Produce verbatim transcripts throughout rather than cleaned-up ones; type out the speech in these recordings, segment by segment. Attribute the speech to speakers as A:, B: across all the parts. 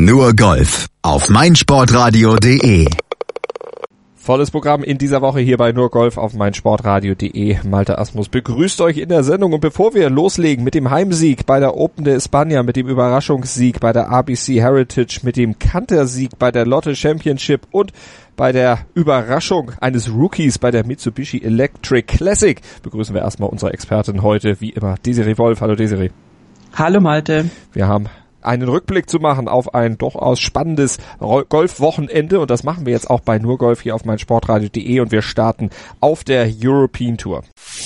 A: Nur Golf auf meinsportradio punkt de.
B: Volles Programm in dieser Woche hier bei Nur Golf auf meinsportradio punkt de. Malte Asmus begrüßt euch in der Sendung. Und bevor wir loslegen mit dem Heimsieg bei der Open de España, mit dem Überraschungssieg bei der R B C Heritage, mit dem Kantersieg bei der Lotte Championship und bei der Überraschung eines Rookies bei der Mitsubishi Electric Classic, begrüßen wir erstmal unsere Expertin heute, wie immer, Desiree Wolf. Hallo Desiree.
C: Hallo Malte.
B: Wir haben einen Rückblick zu machen auf ein durchaus spannendes Golfwochenende und das machen wir jetzt auch bei Nur Golf hier auf meinsportradio punkt de und wir starten auf der European Tour.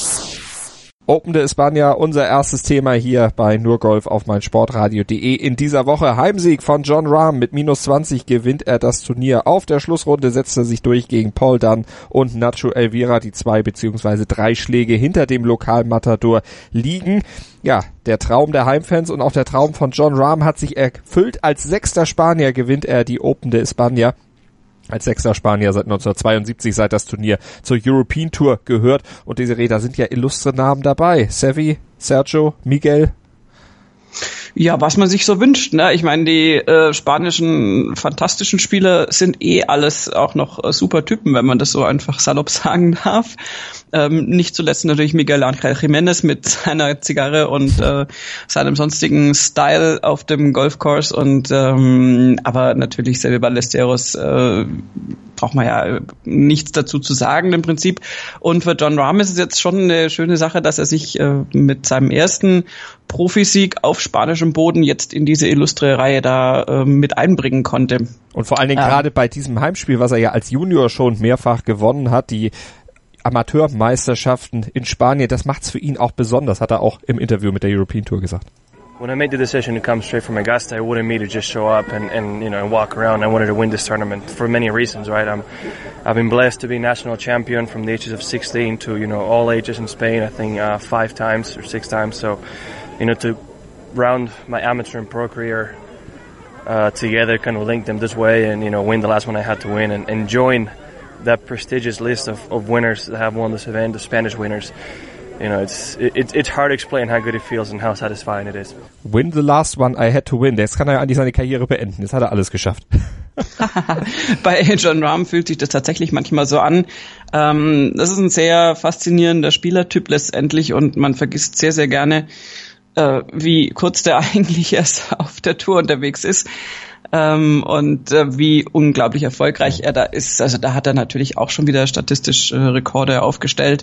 B: Open de España, unser erstes Thema hier bei Nur Golf auf meinsportradio punkt de. In dieser Woche Heimsieg von Jon Rahm. Mit minus zwanzig gewinnt er das Turnier. Auf der Schlussrunde setzt er sich durch gegen Paul Dunne und Nacho Elvira, die zwei beziehungsweise drei Schläge hinter dem Lokalmatador liegen. Ja, der Traum der Heimfans und auch der Traum von Jon Rahm hat sich erfüllt. Als sechster Spanier gewinnt er die Open de España. Als sechster Spanier seit neunzehnhundertzweiundsiebzig, seit das Turnier zur European Tour gehört. Und diese Räder sind ja illustre Namen dabei. Seve, Sergio, Miguel.
C: Ja, was man sich so wünscht, ne? Ich meine, die äh, spanischen fantastischen Spieler sind eh alles auch noch äh, super Typen, wenn man das so einfach salopp sagen darf. Ähm, nicht zuletzt natürlich Miguel Ángel Jiménez mit seiner Zigarre und äh, seinem sonstigen Style auf dem Golfcourse und ähm, aber natürlich Seve Ballesteros äh, braucht man ja nichts dazu zu sagen im Prinzip. Und für Jon Rahm ist es jetzt schon eine schöne Sache, dass er sich äh, mit seinem ersten Profisieg auf spanischem Boden jetzt in diese illustre Reihe da äh, mit einbringen konnte.
B: Und vor allen Dingen ja. Gerade bei diesem Heimspiel, was er ja als Junior schon mehrfach gewonnen hat, die Amateurmeisterschaften in Spanien, das macht's für ihn auch besonders, hat er auch im Interview mit der European Tour gesagt.
D: When I made the decision to come straight from Augusta, I wanted me to just show up and, and you know and walk around. I wanted to win this tournament for many reasons, right? I'm, I've been blessed to be national champion from the ages of sixteen to you know all ages in Spain. I think uh, five times or six times. So, you know, to round my amateur and pro career uh, together, kind of link them this way, and you know, win the last one I had to win, and, and join that prestigious list of, of winners that have won this event, the Spanish winners. You know, it's it, it's hard to explain how good it feels and how satisfying it is.
B: Win the last one I had to win. Jetzt kann er ja eigentlich seine Karriere beenden. Jetzt hat er alles geschafft.
C: Bei Jon Rahm fühlt sich das tatsächlich manchmal so an. Ähm, das ist ein sehr faszinierender Spielertyp letztendlich und man vergisst sehr, sehr gerne, äh, wie kurz der eigentlich erst auf der Tour unterwegs ist. Ähm, und äh, wie unglaublich erfolgreich er da ist. Also da hat er natürlich auch schon wieder statistisch äh, Rekorde aufgestellt.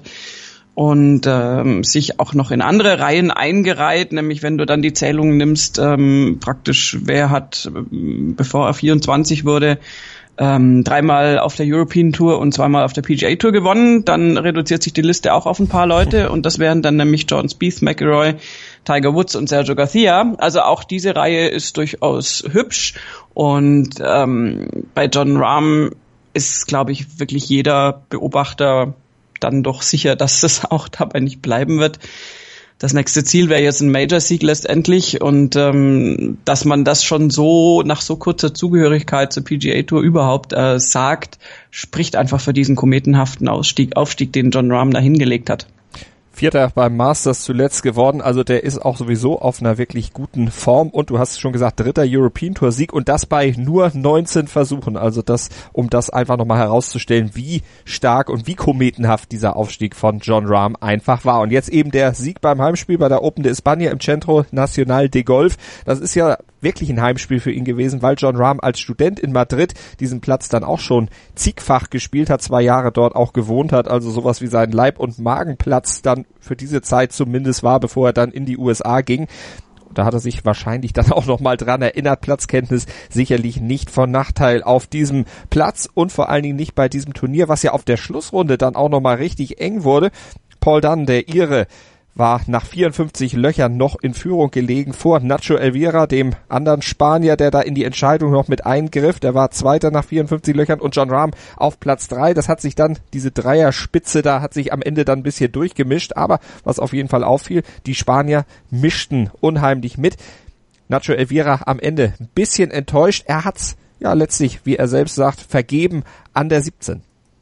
C: Und ähm, sich auch noch in andere Reihen eingereiht, nämlich wenn du dann die Zählung nimmst, ähm, praktisch wer hat, bevor er vierundzwanzig wurde, ähm, dreimal auf der European Tour und zweimal auf der P G A Tour gewonnen, dann reduziert sich die Liste auch auf ein paar Leute und das wären dann nämlich Jordan Spieth, McIlroy, Tiger Woods und Sergio Garcia. Also auch diese Reihe ist durchaus hübsch und ähm, bei Jon Rahm ist, glaube ich, wirklich jeder Beobachter dann doch sicher, dass es auch dabei nicht bleiben wird. Das nächste Ziel wäre jetzt ein Major-Sieg letztendlich und ähm, dass man das schon so nach so kurzer Zugehörigkeit zur P G A Tour überhaupt äh, sagt, spricht einfach für diesen kometenhaften Ausstieg, Aufstieg, den Jon Rahm da hingelegt hat.
B: Vierter beim Masters zuletzt geworden, also der ist auch sowieso auf einer wirklich guten Form und du hast schon gesagt, dritter European Tour Sieg und das bei nur neunzehn Versuchen, also das, um das einfach nochmal herauszustellen, wie stark und wie kometenhaft dieser Aufstieg von Jon Rahm einfach war. Und jetzt eben der Sieg beim Heimspiel bei der Open de España im Centro Nacional de Golf, das ist ja wirklich ein Heimspiel für ihn gewesen, weil Jon Rahm als Student in Madrid diesen Platz dann auch schon zigfach gespielt hat, zwei Jahre dort auch gewohnt hat, also sowas wie sein Leib- und Magenplatz dann für diese Zeit zumindest war, bevor er dann in die U S A ging. Da hat er sich wahrscheinlich dann auch nochmal dran erinnert, Platzkenntnis sicherlich nicht von Nachteil auf diesem Platz und vor allen Dingen nicht bei diesem Turnier, was ja auf der Schlussrunde dann auch nochmal richtig eng wurde. Paul Dunne, der Ire, war nach vierundfünfzig Löchern noch in Führung gelegen vor Nacho Elvira, dem anderen Spanier, der da in die Entscheidung noch mit eingriff. Der war Zweiter nach vierundfünfzig Löchern und Jon Rahm auf Platz drei. Das hat sich dann, diese Dreierspitze da hat sich am Ende dann ein bisschen durchgemischt. Aber was auf jeden Fall auffiel, die Spanier mischten unheimlich mit. Nacho Elvira am Ende ein bisschen enttäuscht. Er hat's ja letztlich, wie er selbst sagt, vergeben an der siebzehn.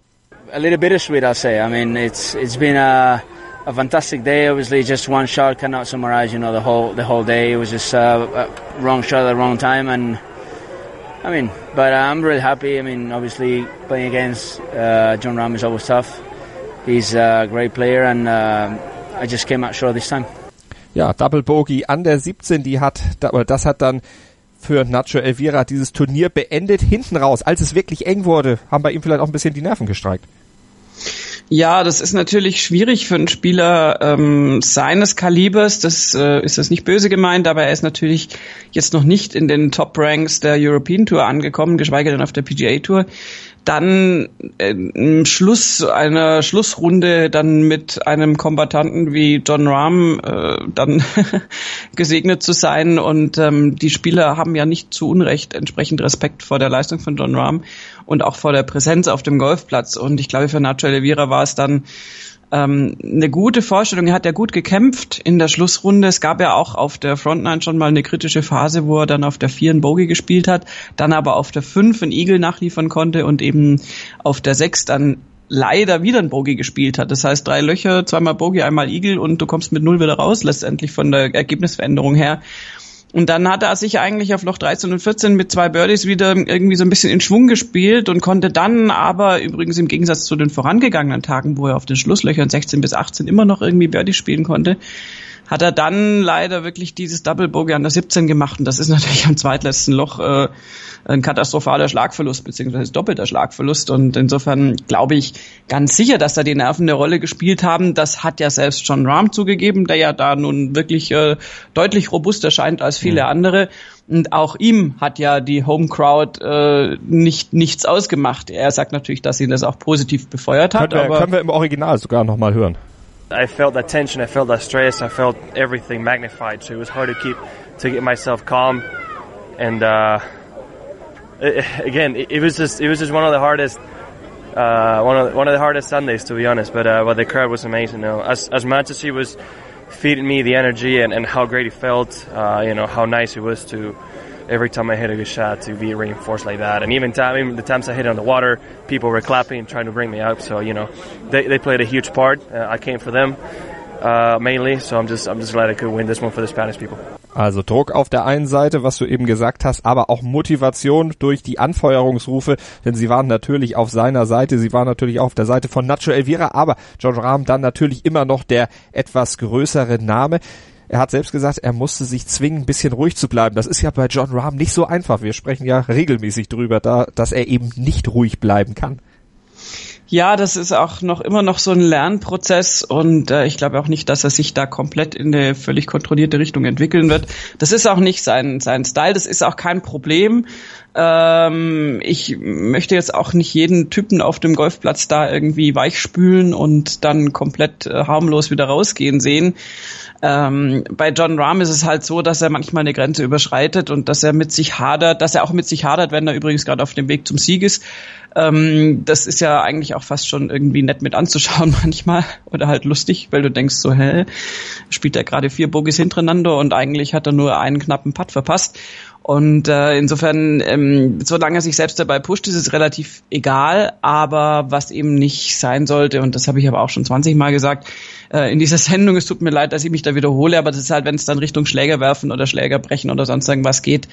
E: A little bittersweet, I'll say. I mean, it's it's been a a fantastic day. Obviously, just one shot cannot summarize, you know, the whole the whole day. It was just uh, a wrong shot at the wrong time, and I mean, but I'm really happy. I mean, obviously playing against uh, Jon Rahm is always tough. He's a great player and uh, I just came out short this time.
B: Ja, Double Bogey an der siebzehn, die hat, das hat dann für Nacho Elvira dieses Turnier beendet. Hinten raus, als es wirklich eng wurde, haben bei ihm vielleicht auch ein bisschen die Nerven gestreikt.
C: Ja, das ist natürlich schwierig für einen Spieler ähm, seines Kalibers. Das äh, ist das nicht böse gemeint, aber er ist natürlich jetzt noch nicht in den Top-Ranks der European Tour angekommen, geschweige denn auf der P G A Tour. Dann äh, im Schluss einer Schlussrunde dann mit einem Kombattanten wie Jon Rahm äh, dann gesegnet zu sein, und ähm, die Spieler haben ja nicht zu Unrecht entsprechend Respekt vor der Leistung von Jon Rahm und auch vor der Präsenz auf dem Golfplatz, und ich glaube, für Nacho Elvira war es dann ähm, eine gute Vorstellung. Er hat ja gut gekämpft in der Schlussrunde. Es gab ja auch auf der Frontline schon mal eine kritische Phase, wo er dann auf der vier einen Bogey gespielt hat, dann aber auf der fünf einen Eagle nachliefern konnte und eben auf der sechs dann leider wieder ein Bogey gespielt hat. Das heißt, drei Löcher, zweimal Bogey, einmal Eagle, und du kommst mit null wieder raus, letztendlich von der Ergebnisveränderung her. Und dann hat er sich eigentlich auf Loch dreizehn und vierzehn mit zwei Birdies wieder irgendwie so ein bisschen in Schwung gespielt und konnte dann aber übrigens im Gegensatz zu den vorangegangenen Tagen, wo er auf den Schlusslöchern sechzehn bis achtzehn immer noch irgendwie Birdies spielen konnte, hat er dann leider wirklich dieses Double Bogey an der siebzehn gemacht, und das ist natürlich am zweitletzten Loch äh, ein katastrophaler Schlagverlust, beziehungsweise doppelter Schlagverlust, und insofern glaube ich ganz sicher, dass da die Nerven eine Rolle gespielt haben. Das hat ja selbst Jon Rahm zugegeben, der ja da nun wirklich äh, deutlich robuster scheint als viele mhm. andere, und auch ihm hat ja die Home Crowd äh, nicht nichts ausgemacht. Er sagt natürlich, dass ihn das auch positiv befeuert hat.
B: Können wir,
C: aber
B: können wir im Original sogar noch mal hören.
D: I felt that tension, I felt that stress, I felt everything magnified, so it was hard to keep, to get myself calm, and uh, it, again, it, it was just, it was just one of the hardest, uh, one of the, one of the hardest Sundays, to be honest, but uh, but the crowd was amazing, you know, as as much as he was feeding me the energy and, and how great it felt, uh, you know, how nice it was to, every time I hit a good shot, to be reinforced like that. And even, time, even the times I hit it on the water, people were clapping and trying to bring me up. So, you know, they they played a huge part. Uh, I came for them uh, mainly. So I'm just I'm just glad I could win this one for the Spanish people.
B: Also Druck auf der einen Seite, was du eben gesagt hast, aber auch Motivation durch die Anfeuerungsrufe, denn sie waren natürlich auf seiner Seite, sie waren natürlich auch auf der Seite von Nacho Elvira, aber Jon Rahm dann natürlich immer noch der etwas größere Name. Er hat selbst gesagt, er musste sich zwingen, ein bisschen ruhig zu bleiben. Das ist ja bei Jon Rahm nicht so einfach. Wir sprechen ja regelmäßig drüber, da, dass er eben nicht ruhig bleiben kann.
C: Ja, das ist auch noch immer noch so ein Lernprozess, und äh, ich glaube auch nicht, dass er sich da komplett in eine völlig kontrollierte Richtung entwickeln wird. Das ist auch nicht sein sein Style, das ist auch kein Problem. Ähm, ich möchte jetzt auch nicht jeden Typen auf dem Golfplatz da irgendwie weichspülen und dann komplett äh, harmlos wieder rausgehen sehen. Ähm, bei Jon Rahm ist es halt so, dass er manchmal eine Grenze überschreitet und dass er mit sich hadert, dass er auch mit sich hadert, wenn er übrigens gerade auf dem Weg zum Sieg ist. Ähm, das ist ja eigentlich auch fast schon irgendwie nett mit anzuschauen manchmal, oder halt lustig, weil du denkst so, hä, spielt er gerade vier Bogies hintereinander und eigentlich hat er nur einen knappen Putt verpasst. Und äh, insofern, ähm, solange er sich selbst dabei pusht, ist es relativ egal, aber was eben nicht sein sollte, und das habe ich aber auch schon zwanzig Mal gesagt, äh, in dieser Sendung, es tut mir leid, dass ich mich da wiederhole, aber das ist halt, wenn es dann Richtung Schläger werfen oder Schläger brechen oder sonst irgendwas geht,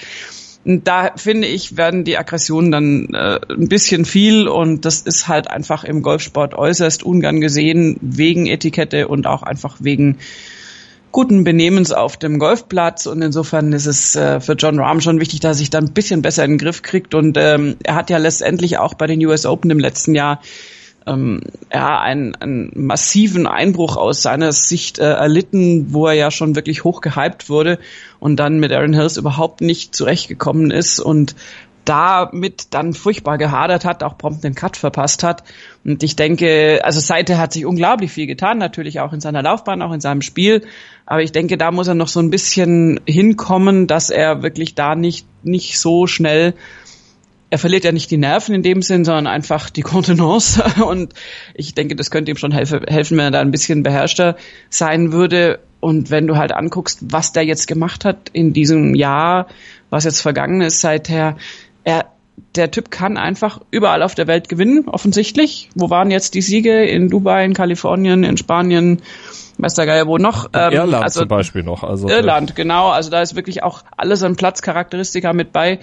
C: da finde ich, werden die Aggressionen dann äh, ein bisschen viel, und das ist halt einfach im Golfsport äußerst ungern gesehen, wegen Etikette und auch einfach wegen guten Benehmens auf dem Golfplatz, und insofern ist es äh, für Jon Rahm schon wichtig, dass er sich da ein bisschen besser in den Griff kriegt, und ähm, er hat ja letztendlich auch bei den U S Open im letzten Jahr ähm, ja einen, einen massiven Einbruch aus seiner Sicht äh, erlitten, wo er ja schon wirklich hoch gehypt wurde und dann mit Aaron Hills überhaupt nicht zurechtgekommen ist und damit dann furchtbar gehadert hat, auch prompt den Cut verpasst hat. Und ich denke, also seither hat sich unglaublich viel getan, natürlich auch in seiner Laufbahn, auch in seinem Spiel. Aber ich denke, da muss er noch so ein bisschen hinkommen, dass er wirklich da nicht nicht so schnell, er verliert ja nicht die Nerven in dem Sinn, sondern einfach die Kontenance. Und ich denke, das könnte ihm schon helfen, helfen, wenn er da ein bisschen beherrschter sein würde. Und wenn du halt anguckst, was der jetzt gemacht hat in diesem Jahr, was jetzt vergangen ist seither, er, der Typ kann einfach überall auf der Welt gewinnen, offensichtlich. Wo waren jetzt die Siege? In Dubai, in Kalifornien, in Spanien, weiß der Geier wo noch.
B: Ähm, Irland
C: also,
B: zum Beispiel noch. Also
C: Irland, genau. Also da ist wirklich auch alles an Platzcharakteristika mit bei.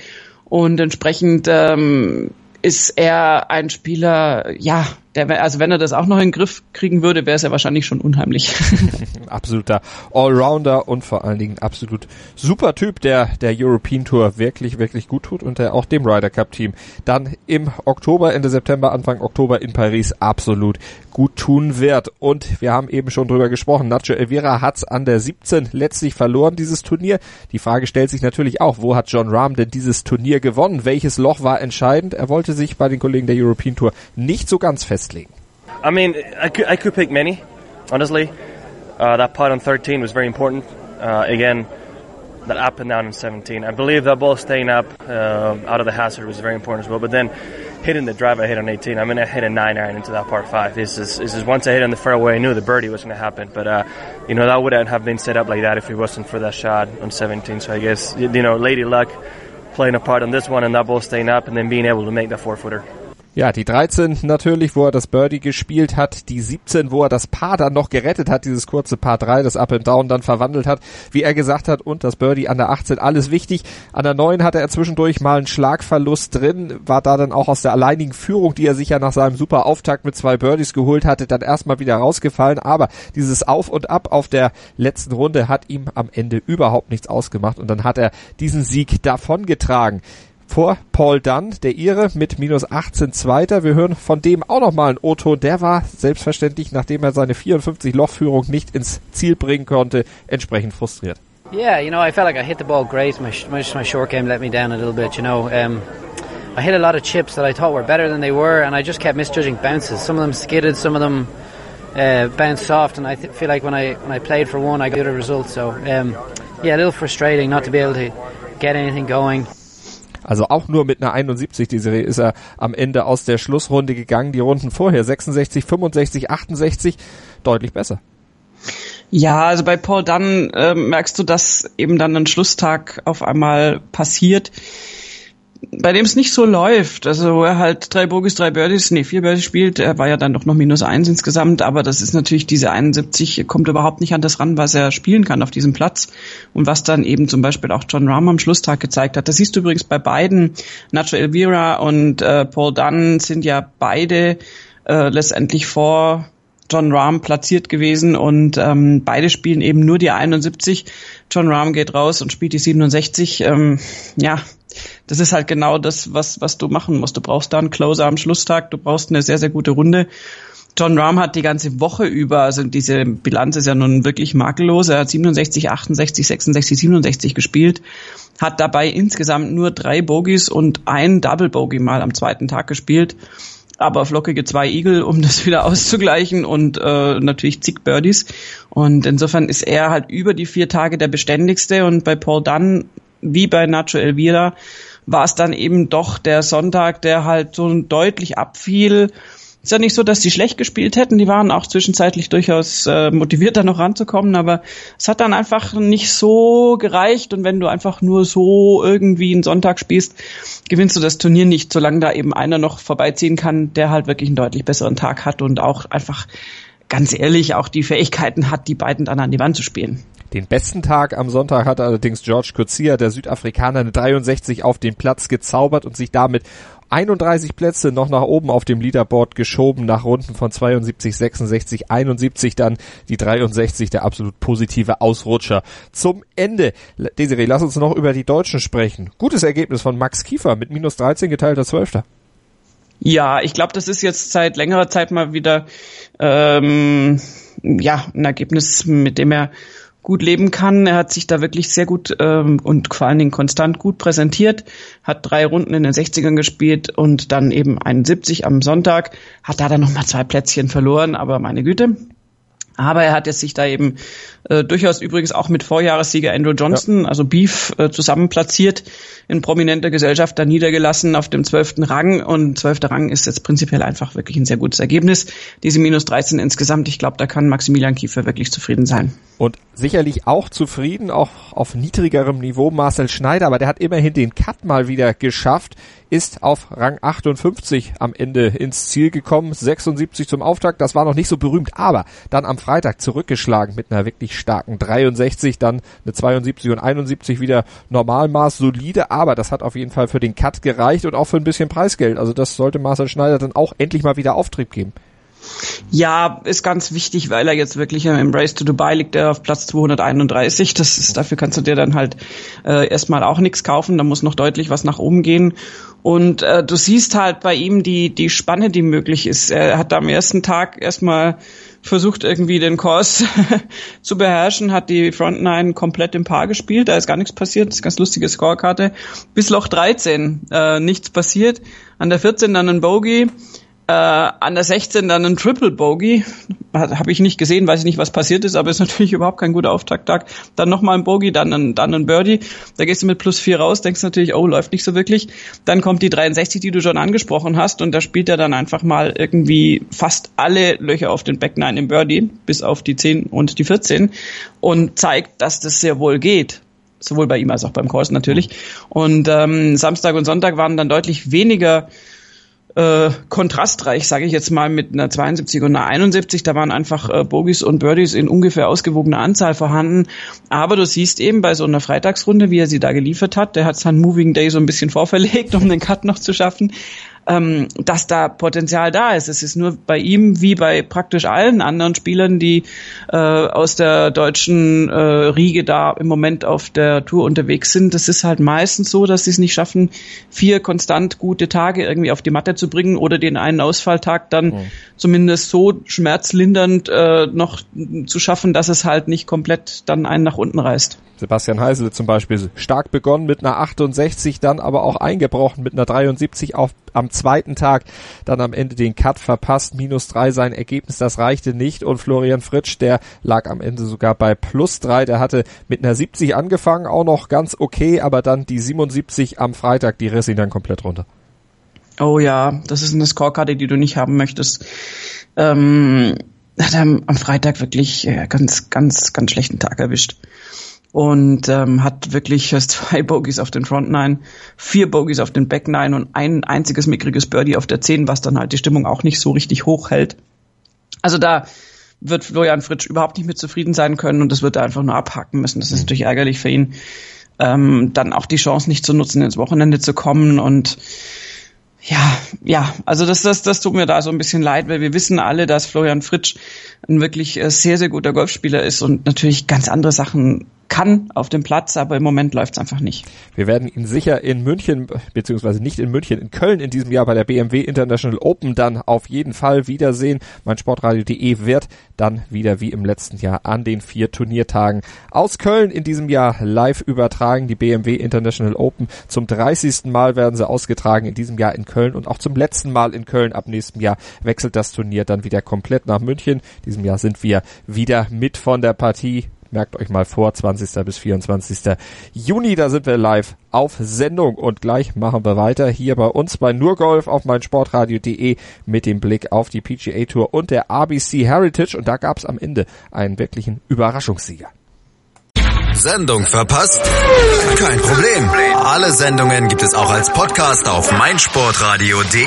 C: und entsprechend ähm, ist er ein Spieler, ja, der, also wenn er das auch noch in den Griff kriegen würde, wäre es ja wahrscheinlich schon unheimlich.
B: Absoluter Allrounder und vor allen Dingen absolut super Typ, der der European Tour wirklich, wirklich gut tut und der auch dem Ryder Cup Team dann im Oktober, Ende September, Anfang Oktober in Paris absolut gut tun wird. Und wir haben eben schon drüber gesprochen, Nacho Elvira hat's an der siebzehn letztlich verloren, dieses Turnier. Die Frage stellt sich natürlich auch, wo hat Jon Rahm denn dieses Turnier gewonnen? Welches Loch war entscheidend? Er wollte sich bei den Kollegen der European Tour nicht so ganz festlegen.
D: I mean, I could, I could pick many, honestly. Uh, that putt on thirteen was very important. Uh, again, that up and down in seventeen. I believe that ball staying up uh, out of the hazard was very important as well. But then hitting the drive I hit on eighteen, I mean, I hit a nine iron into that par five. This is, this is once I hit on the fairway, I knew the birdie was going to happen. But, uh, you know, that wouldn't have been set up like that if it wasn't for that shot on seventeen. So I guess, you know, lady luck playing a part on this one and that ball staying up and then being able to make that four-footer.
B: Ja, die dreizehn natürlich, wo er das Birdie gespielt hat, die siebzehn, wo er das Par dann noch gerettet hat, dieses kurze Par drei, das Up and Down dann verwandelt hat, wie er gesagt hat, und das Birdie an der achtzehn, alles wichtig. An der neun hatte er zwischendurch mal einen Schlagverlust drin, war da dann auch aus der alleinigen Führung, die er sich ja nach seinem super Auftakt mit zwei Birdies geholt hatte, dann erstmal wieder rausgefallen, aber dieses Auf und Ab auf der letzten Runde hat ihm am Ende überhaupt nichts ausgemacht und dann hat er diesen Sieg davongetragen. Vor Paul Dunn, der Ire, mit minus achtzehn Zweiter. Wir hören von dem auch nochmal einen O-Ton. Der war selbstverständlich, nachdem er seine vierundfünfzig Loch-Führung nicht ins Ziel bringen konnte, entsprechend frustriert.
F: Yeah, you know, I felt like I hit the ball great. My, my, my short game let me down a little bit, you know. Um, I hit a lot of chips that I thought were better than they were, and I just kept misjudging bounces. Some of them skidded, some of them uh, bounced soft, and I th- feel like when I when I played for one, I got a result. So, um, yeah, a little frustrating not to be able to get anything going.
B: Also auch nur mit einer einundsiebzig, die Serie, ist er am Ende aus der Schlussrunde gegangen. Die Runden vorher sechsundsechzig, fünfundsechzig, achtundsechzig, deutlich besser.
C: Ja, also bei Paul Dunn äh, merkst du, dass eben dann ein Schlusstag auf einmal passiert, bei dem es nicht so läuft. Also wo er halt drei Bogies, drei Birdies, nee, vier Birdies spielt, er war ja dann doch noch minus eins insgesamt, aber das ist natürlich, diese einundsiebzig kommt überhaupt nicht an das ran, was er spielen kann auf diesem Platz und was dann eben zum Beispiel auch Jon Rahm am Schlusstag gezeigt hat. Das siehst du übrigens bei beiden. Nacho Elvira und äh, Paul Dunn sind ja beide äh, letztendlich vor Jon Rahm platziert gewesen und ähm, beide spielen eben nur die einundsiebzig. Jon Rahm geht raus und spielt die siebenundsechzig. Ähm, ja, das ist halt genau das, was was du machen musst. Du brauchst da einen Closer am Schlusstag, du brauchst eine sehr, sehr gute Runde. Jon Rahm hat die ganze Woche über, also diese Bilanz ist ja nun wirklich makellos, er hat siebenundsechzig, achtundsechzig, sechsundsechzig, siebenundsechzig gespielt, hat dabei insgesamt nur drei Bogies und ein Double Bogey mal am zweiten Tag gespielt, aber flockige zwei Eagle, um das wieder auszugleichen und äh, natürlich zig Birdies. Und insofern ist er halt über die vier Tage der beständigste und bei Paul Dunn, wie bei Nacho Elvira, war es dann eben doch der Sonntag, der halt so deutlich abfiel. Ist ja nicht so, dass die schlecht gespielt hätten, die waren auch zwischenzeitlich durchaus äh, motiviert, da noch ranzukommen, aber es hat dann einfach nicht so gereicht und wenn du einfach nur so irgendwie einen Sonntag spielst, gewinnst du das Turnier nicht, solange da eben einer noch vorbeiziehen kann, der halt wirklich einen deutlich besseren Tag hat und auch einfach, ganz ehrlich, auch die Fähigkeiten hat, die beiden dann an die Wand zu spielen.
B: Den besten Tag am Sonntag hatte allerdings George Coetzee, der Südafrikaner, eine dreiundsechzig auf den Platz gezaubert und sich damit einunddreißig Plätze noch nach oben auf dem Leaderboard geschoben, nach Runden von zweiundsiebzig, sechsundsechzig, einundsiebzig dann die dreiundsechzig, der absolut positive Ausrutscher zum Ende. Desiree, lass uns noch über die Deutschen sprechen. Gutes Ergebnis von Max Kiefer mit minus dreizehn, geteilter Zwölfter.
C: Ja, ich glaube, das ist jetzt seit längerer Zeit mal wieder ähm, ja ein Ergebnis, mit dem er gut leben kann. Er hat sich da wirklich sehr gut ähm, und vor allen Dingen konstant gut präsentiert, hat drei Runden in den sechzigern gespielt und dann eben einundsiebzig am Sonntag, hat da dann nochmal zwei Plätzchen verloren, aber meine Güte. Aber er hat jetzt sich da eben äh, durchaus übrigens auch mit Vorjahressieger Andrew Johnston, ja. also Beef, äh, zusammen platziert, in prominenter Gesellschaft da niedergelassen auf dem zwölften Rang. Und zwölfter Rang ist jetzt prinzipiell einfach wirklich ein sehr gutes Ergebnis. Diese minus dreizehn insgesamt, ich glaube, da kann Maximilian Kiefer wirklich zufrieden sein.
B: Und sicherlich auch zufrieden, auch auf niedrigerem Niveau Marcel Schneider, aber der hat immerhin den Cut mal wieder geschafft, ist auf Rang achtundfünfzig am Ende ins Ziel gekommen, sechsundsiebzig zum Auftakt, das war noch nicht so berühmt, aber dann am Freitag zurückgeschlagen mit einer wirklich starken dreiundsechzig, dann eine zweiundsiebzig und einundsiebzig wieder Normalmaß, solide, aber das hat auf jeden Fall für den Cut gereicht und auch für ein bisschen Preisgeld. Also das sollte Marcel Schneider dann auch endlich mal wieder Auftrieb geben.
C: Ja, ist ganz wichtig, weil er jetzt wirklich im Race to Dubai liegt, er auf Platz zweihunderteinunddreißig. Das ist, dafür kannst du dir dann halt äh, erstmal auch nichts kaufen. Da muss noch deutlich was nach oben gehen. Und äh, du siehst halt bei ihm die die Spanne, die möglich ist. Er hat am ersten Tag erstmal versucht, irgendwie den Kurs zu beherrschen, hat die Front Nine komplett im Paar gespielt. Da ist gar nichts passiert. Das ist eine ganz lustige Scorekarte. Bis Loch dreizehn äh, nichts passiert. An der vierzehn dann ein Bogey. Äh, an der sechzehn dann ein Triple Bogey, habe ich nicht gesehen, weiß ich nicht, was passiert ist, aber ist natürlich überhaupt kein guter Auftakttag. Dann nochmal ein Bogey, dann ein, dann ein Birdie, da gehst du mit plus vier raus, denkst natürlich, oh, läuft nicht so wirklich. Dann kommt die dreiundsechzig, die du schon angesprochen hast, und da spielt er dann einfach mal irgendwie fast alle Löcher auf den Back Nine im Birdie, bis auf die zehn und die vierzehn, und zeigt, dass das sehr wohl geht. Sowohl bei ihm als auch beim Kurs natürlich. Und ähm, Samstag und Sonntag waren dann deutlich weniger Äh, kontrastreich, sage ich jetzt mal, mit einer zweiundsiebzig und einer einundsiebzig. Da waren einfach äh, Bogies und Birdies in ungefähr ausgewogener Anzahl vorhanden. Aber du siehst eben bei so einer Freitagsrunde, wie er sie da geliefert hat, der hat seinen Moving Day so ein bisschen vorverlegt, um den Cut noch zu schaffen, ähm, dass da Potenzial da ist. Es ist nur bei ihm wie bei praktisch allen anderen Spielern, die äh, aus der deutschen äh, Riege da im Moment auf der Tour unterwegs sind. Das ist halt meistens so, dass sie es nicht schaffen, vier konstant gute Tage irgendwie auf die Matte zu bringen oder den einen Ausfalltag dann mhm. zumindest so schmerzlindernd äh, noch zu schaffen, dass es halt nicht komplett dann einen nach unten reißt.
B: Sebastian Heisele zum Beispiel stark begonnen mit einer achtundsechzig, dann aber auch eingebrochen mit einer dreiundsiebzig auf, am zweiten Tag, dann am Ende den Cut verpasst, minus drei sein Ergebnis, das reichte nicht, und Florian Fritsch, der lag am Ende sogar bei plus drei, der hatte mit einer siebzig angefangen, auch noch ganz okay, aber dann die siebenundsiebzig am Freitag, die riss ihn dann komplett runter.
C: Oh ja, das ist eine Scorekarte, die du nicht haben möchtest. Ähm, hat er am Freitag wirklich äh, ganz, ganz, ganz schlechten Tag erwischt. Und ähm, hat wirklich zwei Bogies auf den Front Nine, vier Bogies auf den Back Nine und ein einziges mickriges Birdie auf der zehn, was dann halt die Stimmung auch nicht so richtig hoch hält. Also da wird Florian Fritsch überhaupt nicht mit zufrieden sein können, und das wird er einfach nur abhaken müssen. Das ist natürlich ärgerlich für ihn, ähm, dann auch die Chance nicht zu nutzen, ins Wochenende zu kommen. Und ja, ja, also das, das, das tut mir da so ein bisschen leid, weil wir wissen alle, dass Florian Fritsch ein wirklich sehr, sehr guter Golfspieler ist und natürlich ganz andere Sachen kann auf dem Platz, aber im Moment läuft's einfach nicht.
B: Wir werden ihn sicher in München, beziehungsweise nicht in München, in Köln in diesem Jahr bei der B M W International Open dann auf jeden Fall wiedersehen. meinsportradio punkt de wird dann wieder wie im letzten Jahr an den vier Turniertagen aus Köln in diesem Jahr live übertragen. Die B M W International Open zum dreißigsten Mal werden sie ausgetragen in diesem Jahr in Köln, und auch zum letzten Mal in Köln. Ab nächstem Jahr wechselt das Turnier dann wieder komplett nach München. In diesem Jahr sind wir wieder mit von der Partie. Merkt euch mal vor, zwanzigsten bis vierundzwanzigsten Juni, da sind wir live auf Sendung, und gleich machen wir weiter hier bei uns bei Nur Golf auf meinsportradio punkt de mit dem Blick auf die P G A Tour und der R B C Heritage, und da gab es am Ende einen wirklichen Überraschungssieger.
A: Sendung verpasst? Kein Problem. Alle Sendungen gibt es auch als Podcast auf meinsportradio punkt de.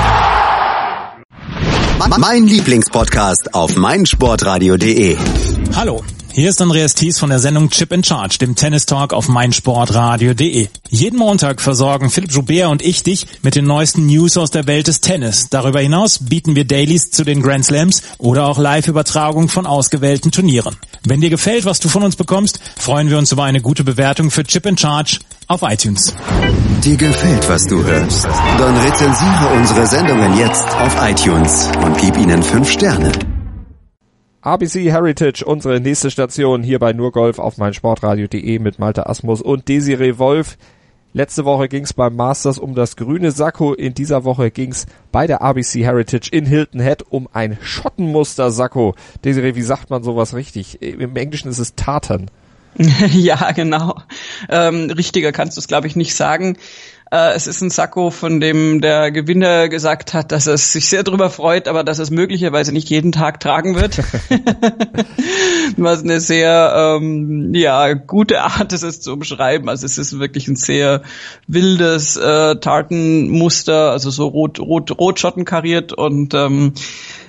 A: Mein Lieblingspodcast auf meinsportradio punkt de.
G: Hallo, hier ist Andreas Thies von der Sendung Chip in Charge, dem Tennis Talk auf meinsportradio punkt de. Jeden Montag versorgen Philipp Joubert und ich dich mit den neuesten News aus der Welt des Tennis. Darüber hinaus bieten wir Dailies zu den Grand Slams oder auch Live-Übertragung von ausgewählten Turnieren. Wenn dir gefällt, was du von uns bekommst, freuen wir uns über eine gute Bewertung für Chip in Charge auf iTunes.
A: Dir gefällt, was du hörst? Dann rezensiere unsere Sendungen jetzt auf iTunes und gib ihnen fünf Sterne.
B: R B C Heritage, unsere nächste Station hier bei Nur Golf auf meinsportradio punkt de mit Malte Asmus und Desiree Wolf. Letzte Woche ging es beim Masters um das grüne Sakko. In dieser Woche ging es bei der R B C Heritage in Hilton Head um ein Schottenmuster-Sakko. Desiree, wie sagt man sowas richtig? Im Englischen ist es Tartan.
C: Ja, genau. Ähm, richtiger kannst du es, glaube ich, nicht sagen. Äh, es ist ein Sakko, von dem der Gewinner gesagt hat, dass er sich sehr drüber freut, aber dass er es möglicherweise nicht jeden Tag tragen wird. Was eine sehr ähm, ja gute Art ist, es zu umschreiben. Also es ist wirklich ein sehr wildes äh, Tartan-Muster, also so rot, rot, rot Schotten kariert, und ähm,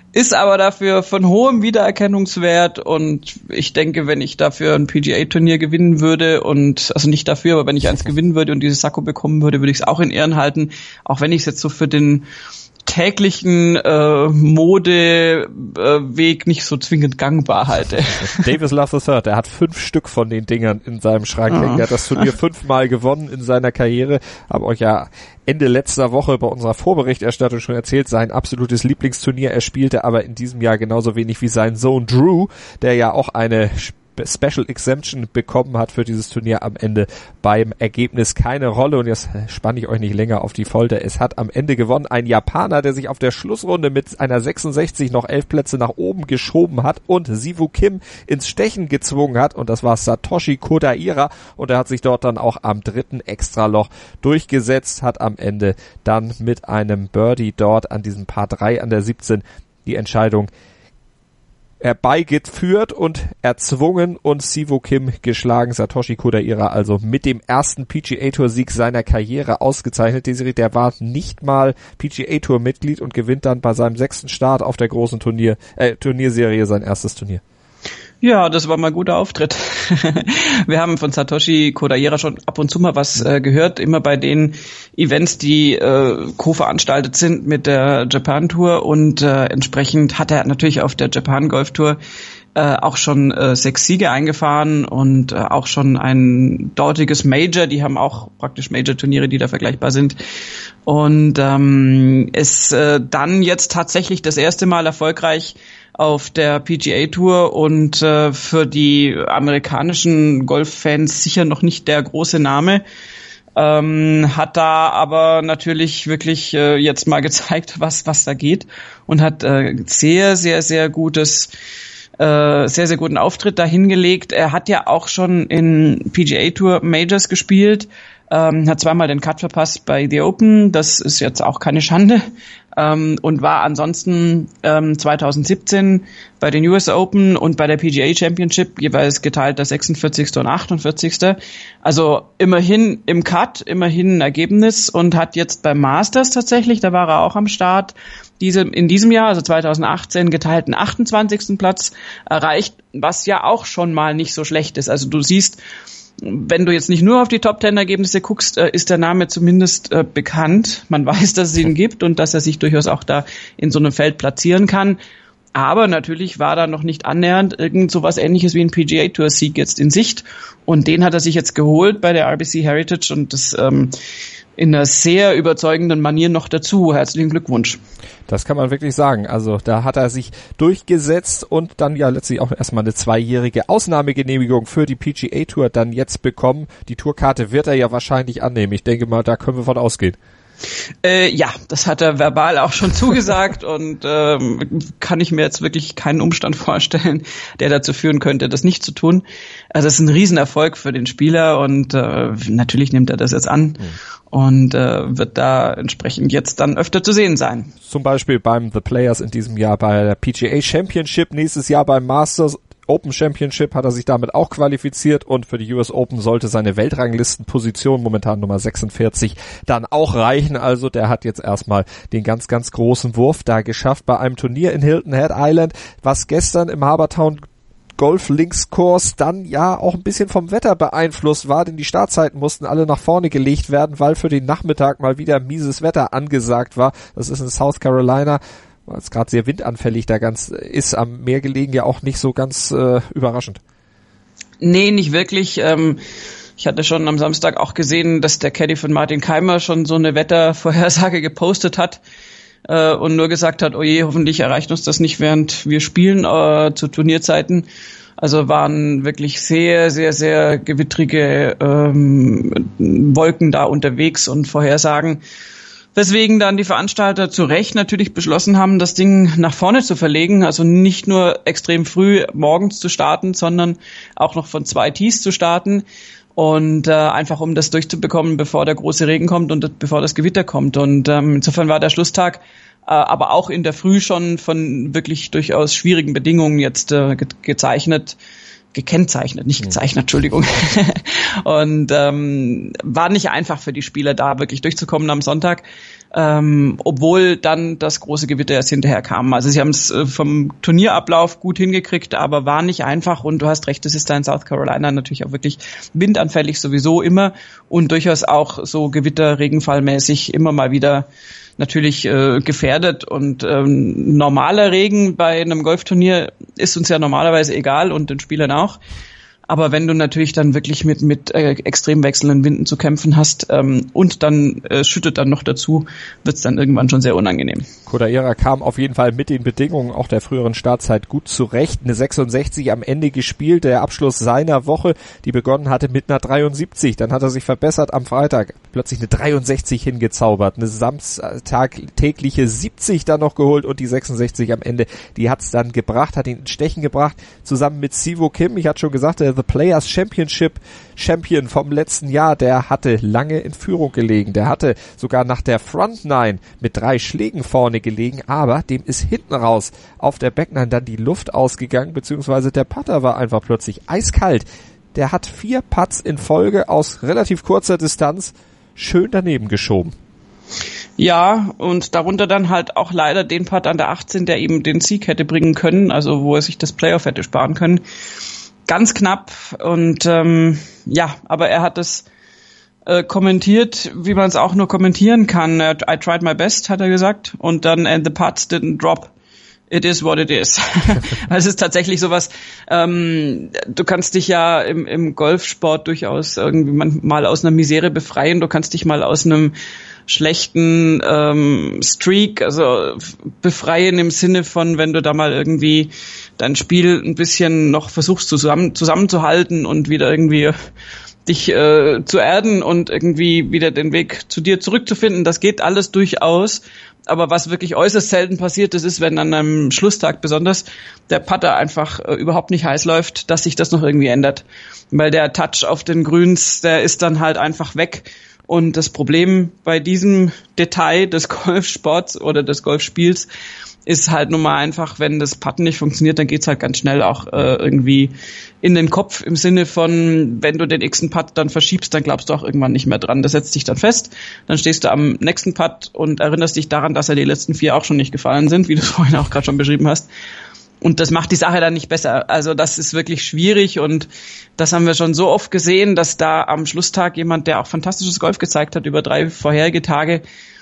C: ist aber dafür von hohem Wiedererkennungswert und ich denke, wenn ich dafür ein P G A-Turnier gewinnen würde und, also nicht dafür, aber wenn ich eins gewinnen würde und dieses Sakko bekommen würde, würde ich es auch in Ehren halten, auch wenn ich es jetzt so für den täglichen äh, Modeweg äh, nicht so zwingend gangbar halte.
B: Davis Love the Third, der hat fünf Stück von den Dingern in seinem Schrank hängen.
C: Ah.
B: Der hat das Turnier fünfmal gewonnen in seiner Karriere. Hab euch ja Ende letzter Woche bei unserer Vorberichterstattung schon erzählt, sein absolutes Lieblingsturnier. Er spielte aber in diesem Jahr genauso wenig wie sein Sohn Drew, der ja auch eine Special Exemption bekommen hat für dieses Turnier, am Ende beim Ergebnis keine Rolle. Und jetzt spanne ich euch nicht länger auf die Folter. Es hat am Ende gewonnen ein Japaner, der sich auf der Schlussrunde mit einer sechsundsechzig noch elf Plätze nach oben geschoben hat und Siwoo Kim ins Stechen gezwungen hat. Und das war Satoshi Kodaira. Und er hat sich dort dann auch am dritten Extraloch durchgesetzt, hat am Ende dann mit einem Birdie dort an diesem Par drei an der siebzehn die Entscheidung herbeigeführt und erzwungen und Siwoo Kim geschlagen. Satoshi Kodaira also mit dem ersten P G A Tour Sieg seiner Karriere ausgezeichnet. Desiree, der war nicht mal P G A Tour Mitglied und gewinnt dann bei seinem sechsten Start auf der großen Turnier äh, Turnierserie sein erstes Turnier.
C: Ja, das war mal ein guter Auftritt. Wir haben von Satoshi Kodaira schon ab und zu mal was äh, gehört, immer bei den Events, die äh, co-veranstaltet sind mit der Japan Tour und äh, entsprechend hat er natürlich auf der Japan Golf Tour äh, auch schon äh, sechs Siege eingefahren und äh, auch schon ein dortiges Major, die haben auch praktisch Major-Turniere, die da vergleichbar sind. Und ähm, ist äh, dann jetzt tatsächlich das erste Mal erfolgreich auf der P G A Tour und äh, für die amerikanischen Golffans sicher noch nicht der große Name. Ähm, hat da aber natürlich wirklich äh, jetzt mal gezeigt, was was da geht und hat äh, sehr, sehr, sehr gutes äh, sehr, sehr guten Auftritt da hingelegt. Er hat ja auch schon in P G A Tour Majors gespielt, ähm, hat zweimal den Cut verpasst bei The Open, das ist jetzt auch keine Schande. Ähm, und war ansonsten ähm, zwanzig siebzehn bei den U S Open und bei der P G A Championship jeweils geteilt der sechsundvierzigste und achtundvierzigste Also immerhin im Cut, immerhin ein Ergebnis und hat jetzt beim Masters tatsächlich, da war er auch am Start, diese in diesem Jahr, also zwanzig achtzehn, geteilten achtundzwanzigsten Platz erreicht, was ja auch schon mal nicht so schlecht ist. Also du siehst, wenn du jetzt nicht nur auf die Top-Ten-Ergebnisse guckst, äh, ist der Name zumindest äh, bekannt. Man weiß, dass es ihn gibt und dass er sich durchaus auch da in so einem Feld platzieren kann. Aber natürlich war da noch nicht annähernd irgend so was Ähnliches wie ein P G A Tour Sieg jetzt in Sicht. Und den hat er sich jetzt geholt bei der R B C Heritage und das ähm, in einer sehr überzeugenden Manier noch dazu. Herzlichen Glückwunsch.
B: Das kann man wirklich sagen. Also da hat er sich durchgesetzt und dann ja letztlich auch erstmal eine zweijährige Ausnahmegenehmigung für die P G A Tour dann jetzt bekommen. Die Tourkarte wird er ja wahrscheinlich annehmen. Ich denke mal, da können wir von ausgehen.
C: Äh, ja, das hat er verbal auch schon zugesagt und ähm, kann ich mir jetzt wirklich keinen Umstand vorstellen, der dazu führen könnte, das nicht zu tun. Also es ist ein Riesenerfolg für den Spieler und äh, natürlich nimmt er das jetzt an mhm. und äh, wird da entsprechend jetzt dann öfter zu sehen sein.
B: Zum Beispiel beim The Players in diesem Jahr, bei der P G A Championship, nächstes Jahr beim Masters Open Championship hat er sich damit auch qualifiziert und für die U S Open sollte seine Weltranglistenposition, momentan Nummer sechsundvierzig, dann auch reichen. Also der hat jetzt erstmal den ganz, ganz großen Wurf da geschafft bei einem Turnier in Hilton Head Island, was gestern im Harbortown Golf Links Kurs dann ja auch ein bisschen vom Wetter beeinflusst war, denn die Startzeiten mussten alle nach vorne gelegt werden, weil für den Nachmittag mal wieder mieses Wetter angesagt war. Das ist in South Carolina, weil es gerade sehr windanfällig da ganz ist, am Meer gelegen, ja auch nicht so ganz äh, überraschend.
C: Nee, nicht wirklich. Ähm, ich hatte schon am Samstag auch gesehen, dass der Caddy von Martin Keimer schon so eine Wettervorhersage gepostet hat äh, und nur gesagt hat, oh je, hoffentlich erreicht uns das nicht, während wir spielen äh, zu Turnierzeiten. Also waren wirklich sehr, sehr, sehr gewittrige ähm, Wolken da unterwegs und Vorhersagen. Weswegen dann die Veranstalter zu Recht natürlich beschlossen haben, das Ding nach vorne zu verlegen, also nicht nur extrem früh morgens zu starten, sondern auch noch von zwei Tees zu starten und äh, einfach um das durchzubekommen, bevor der große Regen kommt und bevor das Gewitter kommt. Und ähm, insofern war der Schlusstag äh, aber auch in der Früh schon von wirklich durchaus schwierigen Bedingungen jetzt äh, ge- gezeichnet. gekennzeichnet, nicht gezeichnet, Entschuldigung. Und ähm, war nicht einfach für die Spieler da wirklich durchzukommen am Sonntag. Ähm, obwohl dann das große Gewitter erst hinterher kam. Also sie haben es äh, vom Turnierablauf gut hingekriegt, aber war nicht einfach und du hast recht, es ist da in South Carolina natürlich auch wirklich windanfällig sowieso immer und durchaus auch so Gewitter, regenfallmäßig immer mal wieder natürlich äh, gefährdet und ähm, normaler Regen bei einem Golfturnier ist uns ja normalerweise egal und den Spielern auch. Aber wenn du natürlich dann wirklich mit mit äh, extrem wechselnden Winden zu kämpfen hast ähm, und dann äh, schüttet dann noch dazu, wird's dann irgendwann schon sehr unangenehm.
B: Kodaira kam auf jeden Fall mit den Bedingungen auch der früheren Startzeit gut zurecht. Eine sechsundsechzig am Ende gespielt, der Abschluss seiner Woche, die begonnen hatte mit einer dreiundsiebzig. Dann hat er sich verbessert am Freitag, plötzlich eine dreiundsechzig hingezaubert. Eine samstagtägliche siebzig dann noch geholt und die sechsundsechzig am Ende, die hat's dann gebracht, hat ihn in Stechen gebracht, zusammen mit Siwoo Kim. Ich hatte schon gesagt, der The Players Championship Champion vom letzten Jahr, der hatte lange in Führung gelegen. Der hatte sogar nach der Front Nine mit drei Schlägen vorne gelegen, aber dem ist hinten raus auf der Back Nine dann die Luft ausgegangen, beziehungsweise der Putter war einfach plötzlich eiskalt. Der hat vier Putts in Folge aus relativ kurzer Distanz schön daneben geschoben.
C: Ja, und darunter dann halt auch leider den Putt an der achtzehn, der eben den Sieg hätte bringen können, also wo er sich das Playoff hätte sparen können. Ganz knapp und ähm, ja, aber er hat es äh, kommentiert, wie man es auch nur kommentieren kann. I tried my best, hat er gesagt, und dann and the putts didn't drop. It is what it is. Es ist tatsächlich sowas, ähm, du kannst dich ja im, im Golfsport durchaus irgendwie mal aus einer Misere befreien, du kannst dich mal aus einem schlechten ähm, Streak, also befreien im Sinne von, wenn du da mal irgendwie dein Spiel ein bisschen noch versuchst zusammen zusammenzuhalten und wieder irgendwie dich äh, zu erden und irgendwie wieder den Weg zu dir zurückzufinden, das geht alles durchaus. Aber was wirklich äußerst selten passiert, das ist, wenn an einem Schlusstag besonders der Putter einfach äh, überhaupt nicht heiß läuft, dass sich das noch irgendwie ändert. Weil der Touch auf den Grüns, der ist dann halt einfach weg. Und das Problem bei diesem Detail des Golfsports oder des Golfspiels ist halt nun mal einfach, wenn das Putten nicht funktioniert, dann geht's halt ganz schnell auch äh, irgendwie in den Kopf im Sinne von, wenn du den nächsten Putt dann verschiebst, dann glaubst du auch irgendwann nicht mehr dran. Das setzt dich dann fest, dann stehst du am nächsten Putt und erinnerst dich daran, dass ja die letzten vier auch schon nicht gefallen sind, wie du es vorhin auch gerade schon beschrieben hast. Und das macht die Sache dann nicht besser. Also das ist wirklich schwierig und das haben wir schon so oft gesehen, dass da am Schlusstag jemand, der auch fantastisches Golf gezeigt hat über drei vorherige Tage,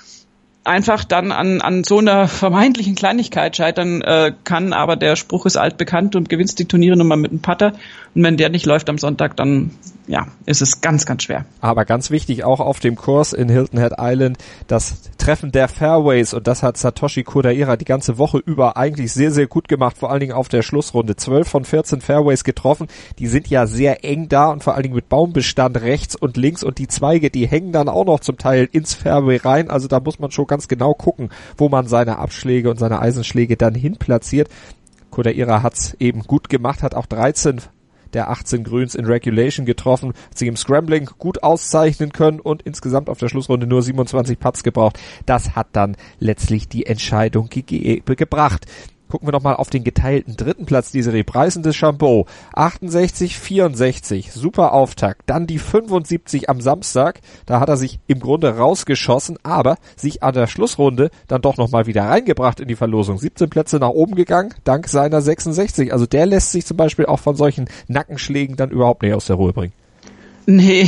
C: einfach dann an an so einer vermeintlichen Kleinigkeit scheitern äh, kann, aber der Spruch ist altbekannt und gewinnst die Turniere nun mal mit einem Putter und wenn der nicht läuft am Sonntag, dann ja, ist es ganz, ganz schwer.
B: Aber ganz wichtig auch auf dem Kurs in Hilton Head Island das Treffen der Fairways und das hat Satoshi Kodaira die ganze Woche über eigentlich sehr, sehr gut gemacht, vor allen Dingen auf der Schlussrunde. zwölf von vierzehn Fairways getroffen, die sind ja sehr eng da und vor allen Dingen mit Baumbestand rechts und links und die Zweige, die hängen dann auch noch zum Teil ins Fairway rein, also da muss man schon ganz genau gucken, wo man seine Abschläge und seine Eisenschläge dann hin platziert. Kodaira hat's eben gut gemacht, hat auch dreizehn der achtzehn Grüns in Regulation getroffen, hat sich im Scrambling gut auszeichnen können und insgesamt auf der Schlussrunde nur siebenundzwanzig Putts gebraucht. Das hat dann letztlich die Entscheidung ge- gebracht. Gucken wir noch mal auf den geteilten dritten Platz, die Serie Bryson DeChambeau. achtundsechzig vierundsechzig, super Auftakt. Dann die fünfundsiebzig am Samstag, da hat er sich im Grunde rausgeschossen, aber sich an der Schlussrunde dann doch noch mal wieder reingebracht in die Verlosung. siebzehn Plätze nach oben gegangen, dank seiner sechsundsechzig. Also der lässt sich zum Beispiel auch von solchen Nackenschlägen dann überhaupt nicht aus der Ruhe bringen.
C: Nee,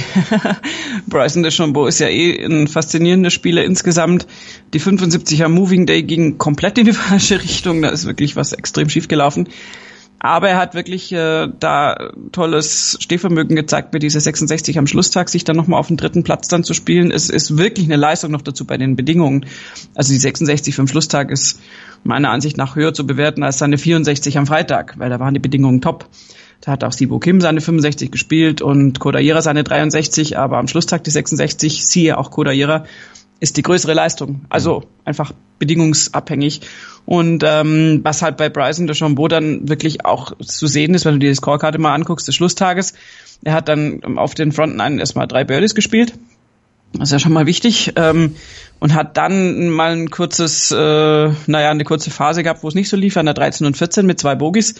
C: Bryson DeChambeau ist ja eh ein faszinierender Spieler insgesamt. Die fünfundsiebzig am Moving Day ging komplett in die falsche Richtung, da ist wirklich was extrem schief gelaufen. Aber er hat wirklich äh, da tolles Stehvermögen gezeigt mit dieser sechsundsechzig am Schlusstag, sich dann nochmal auf den dritten Platz dann zu spielen. Es ist wirklich eine Leistung noch dazu bei den Bedingungen. Also die sechsundsechzig vom Schlusstag ist meiner Ansicht nach höher zu bewerten als seine vierundsechzig am Freitag, weil da waren die Bedingungen top. Da hat auch Siwoo Kim seine fünfundsechzig gespielt und Kodaira seine dreiundsechzig, aber am Schlusstag die sechsundsechzig, siehe auch Kodaira, ist die größere Leistung. Also einfach bedingungsabhängig. Und ähm, was halt bei Bryson DeChambeau dann wirklich auch zu sehen ist, wenn du dir die Scorekarte mal anguckst des Schlusstages, er hat dann auf den Front Nine erstmal drei Birdies gespielt. Das ist ja schon mal wichtig. Ähm, und hat dann mal ein kurzes, äh, naja, eine kurze Phase gehabt, wo es nicht so lief, an der dreizehn und vierzehn mit zwei Bogies.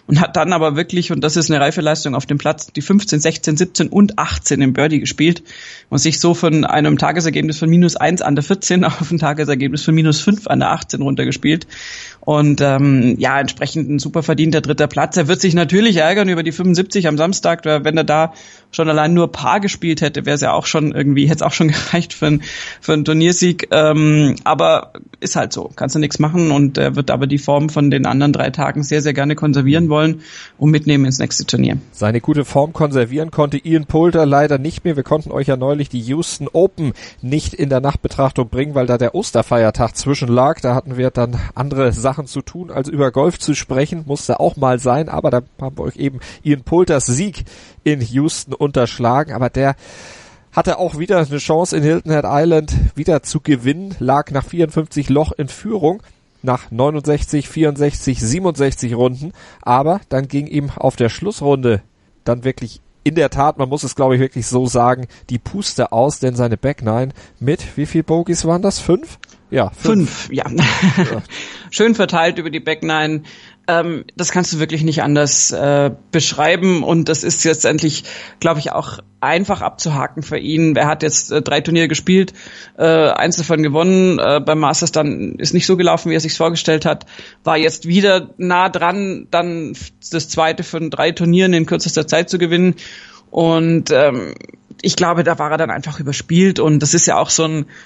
C: und hat dann aber wirklich, und das ist eine reife Leistung auf dem Platz, die fünfzehn, sechzehn, siebzehn und achtzehn im Birdie gespielt und sich so von einem Tagesergebnis von minus eins an der vierzehn auf ein Tagesergebnis von minus fünf an der achtzehn runtergespielt. Und ähm, ja, entsprechend ein super verdienter dritter Platz. Er wird sich natürlich ärgern über die fünfundsiebzig am Samstag, wenn er da schon allein nur Paar gespielt hätte, wäre es ja auch schon irgendwie, hätte es auch schon gereicht für, ein, für einen Turniersieg. Ähm, aber ist halt so, kannst du nichts machen, und er wird aber die Form von den anderen drei Tagen sehr, sehr gerne konservieren wollen und mitnehmen ins nächste Turnier.
B: Seine gute Form konservieren konnte Ian Poulter leider nicht mehr. Wir konnten euch ja neulich die Houston Open nicht in der Nachbetrachtung bringen, weil da der Osterfeiertag zwischen lag. Da hatten wir dann andere Sachen zu tun, als über Golf zu sprechen. Musste auch mal sein, aber da haben wir euch eben Ian Poulters Sieg in Houston unterschlagen. Aber der hatte auch wieder eine Chance in Hilton Head Island wieder zu gewinnen, lag nach vierundfünfzig Loch in Führung, nach neunundsechzig, vierundsechzig, siebenundsechzig Runden, aber dann ging ihm auf der Schlussrunde dann wirklich in der Tat, man muss es glaube ich wirklich so sagen, die Puste aus, denn seine Back Nine mit, wie viel Bogies waren das? Fünf? Ja, fünf.
C: Fünf, ja. ja. Schön verteilt über die Back Nine. Ähm, das kannst du wirklich nicht anders äh, beschreiben, und das ist jetzt endlich, glaube ich, auch einfach abzuhaken für ihn. Er hat jetzt äh, drei Turniere gespielt, äh, eins davon gewonnen, äh, beim Masters dann ist nicht so gelaufen, wie er sich vorgestellt hat, war jetzt wieder nah dran, dann das zweite von drei Turnieren in kürzester Zeit zu gewinnen, und ähm, ich glaube, da war er dann einfach überspielt, und das ist ja auch so ein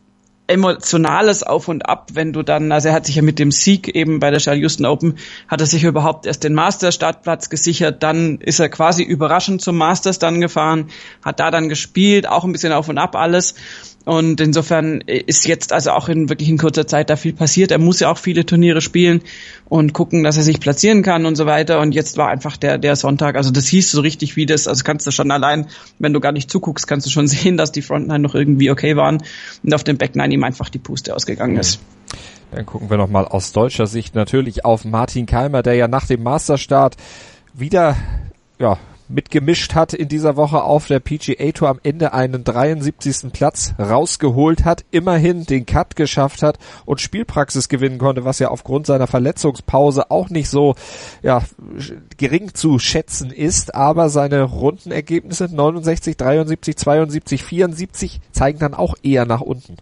C: emotionales Auf und Ab, wenn du dann, also er hat sich ja mit dem Sieg eben bei der Charles Houston Open, hat er sich überhaupt erst den Masters-Startplatz gesichert, dann ist er quasi überraschend zum Masters dann gefahren, hat da dann gespielt, auch ein bisschen Auf und Ab alles, und insofern ist jetzt also auch in wirklich in kurzer Zeit da viel passiert. Er muss ja auch viele Turniere spielen und gucken, dass er sich platzieren kann und so weiter, und jetzt war einfach der der Sonntag, also das hieß so richtig wie das, also kannst du schon allein, wenn du gar nicht zuguckst, kannst du schon sehen, dass die Frontline noch irgendwie okay waren und auf dem Back Nine ihm einfach die Puste ausgegangen ist.
B: Dann gucken wir nochmal aus deutscher Sicht natürlich auf Martin Keimer, der ja nach dem Masterstart wieder, ja, mitgemischt hat in dieser Woche auf der P G A Tour, am Ende einen dreiundsiebzigsten Platz rausgeholt hat, immerhin den Cut geschafft hat und Spielpraxis gewinnen konnte, was ja aufgrund seiner Verletzungspause auch nicht so ja gering zu schätzen ist, aber seine Rundenergebnisse neunundsechzig, dreiundsiebzig, zweiundsiebzig, vierundsiebzig zeigen dann auch eher nach unten.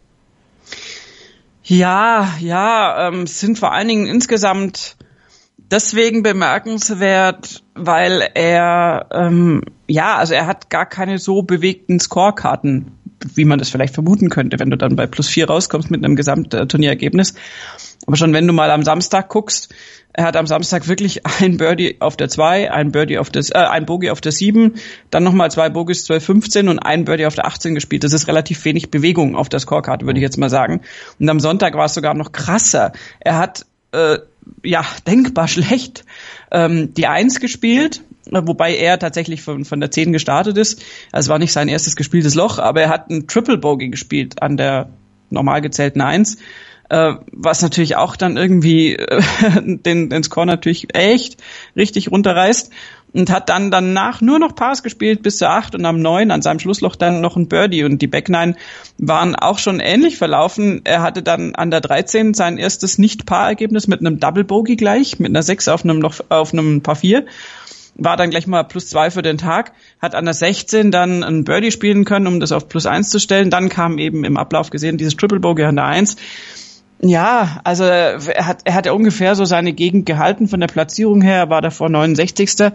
C: Ja, ja, ähm, sind vor allen Dingen insgesamt deswegen bemerkenswert, weil er, ähm, ja, also er hat gar keine so bewegten Scorekarten, wie man das vielleicht vermuten könnte, wenn du dann bei plus vier rauskommst mit einem Gesamtturnierergebnis. Aber schon wenn du mal am Samstag guckst, er hat am Samstag wirklich ein Birdie auf der zwei, ein Birdie auf der, äh, ein Bogey auf der sieben, dann nochmal zwei Bogies zwölf, fünfzehn und ein Birdie auf der achtzehn gespielt. Das ist relativ wenig Bewegung auf der Scorecard, würde ich jetzt mal sagen. Und am Sonntag war es sogar noch krasser. Er hat, äh, ja, denkbar schlecht ähm, die eins gespielt, wobei er tatsächlich von, von der zehn gestartet ist. Es war nicht sein erstes gespieltes Loch, aber er hat einen Triple Bogey gespielt an der normal gezählten eins, äh, was natürlich auch dann irgendwie äh, den, den Score natürlich echt richtig runterreißt, und hat dann danach nur noch Pars gespielt bis zur acht und am neun an seinem Schlussloch dann noch ein Birdie, und die Back Nine waren auch schon ähnlich verlaufen. Er hatte dann an der dreizehn sein erstes Nicht-Paar-Ergebnis mit einem Double Bogey gleich, mit einer sechs auf einem noch auf einem Par vier, war dann gleich mal plus zwei für den Tag, hat an der sechzehn dann ein Birdie spielen können, um das auf plus eins zu stellen. Dann kam eben im Ablauf gesehen dieses Triple Bogey an der eins. Ja, also er hat er hat ja ungefähr so seine Gegend gehalten von der Platzierung her, war davor neunundsechzigster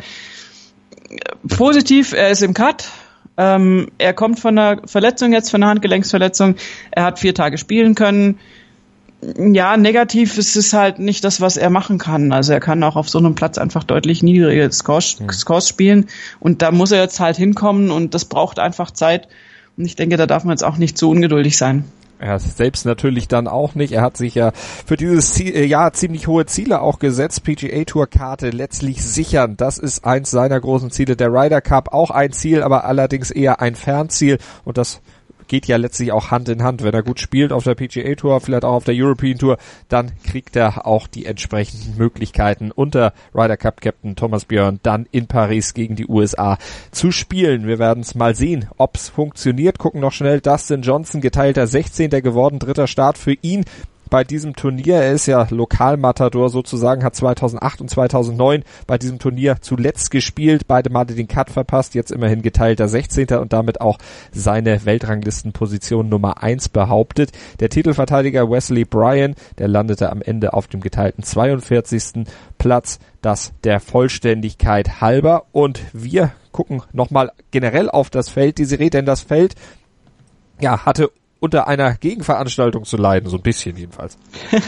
C: Positiv, er ist im Cut, ähm, er kommt von einer Verletzung jetzt, von einer Handgelenksverletzung, er hat vier Tage spielen können. Ja, negativ ist es halt nicht das, was er machen kann. Also er kann auch auf so einem Platz einfach deutlich niedrige Scores, mhm. Scores spielen, und da muss er jetzt halt hinkommen, und das braucht einfach Zeit, und ich denke, da darf man jetzt auch nicht zu ungeduldig sein.
B: Er selbst natürlich dann auch nicht. Er hat sich ja für dieses Ziel, äh, Jahr ziemlich hohe Ziele auch gesetzt. P G A Tour Karte letztlich sichern. Das ist eins seiner großen Ziele. Der Ryder Cup auch ein Ziel, aber allerdings eher ein Fernziel. Und das geht ja letztlich auch Hand in Hand. Wenn er gut spielt auf der P G A Tour, vielleicht auch auf der European Tour, dann kriegt er auch die entsprechenden Möglichkeiten, unter Ryder Cup Captain Thomas Björn dann in Paris gegen die U S A zu spielen. Wir werden es mal sehen, ob es funktioniert. Gucken noch schnell, Dustin Johnson, geteilter sechzehnter geworden, dritter Start für ihn. bei diesem Turnier. Er ist ja Lokalmatador sozusagen, hat zweitausendacht und zweitausendneun bei diesem Turnier zuletzt gespielt, beide Male den Cut verpasst, jetzt immerhin geteilter sechzehnter und damit auch seine Weltranglistenposition Nummer eins behauptet. Der Titelverteidiger Wesley Bryan, der landete am Ende auf dem geteilten zweiundvierzigsten Platz, das der Vollständigkeit halber. Und wir gucken nochmal generell auf das Feld, Desiree, denn das Feld ja hatte unter einer Gegenveranstaltung zu leiden, so ein bisschen jedenfalls.